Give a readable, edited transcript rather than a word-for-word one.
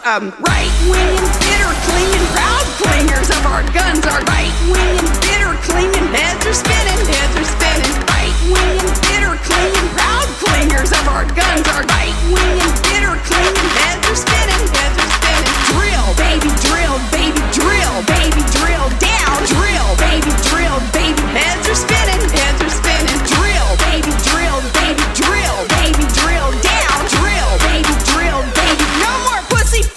Right-wing and bitter-clinging proud clingers of our guns are right-wing and bitter-clinging heads are spinning, heads are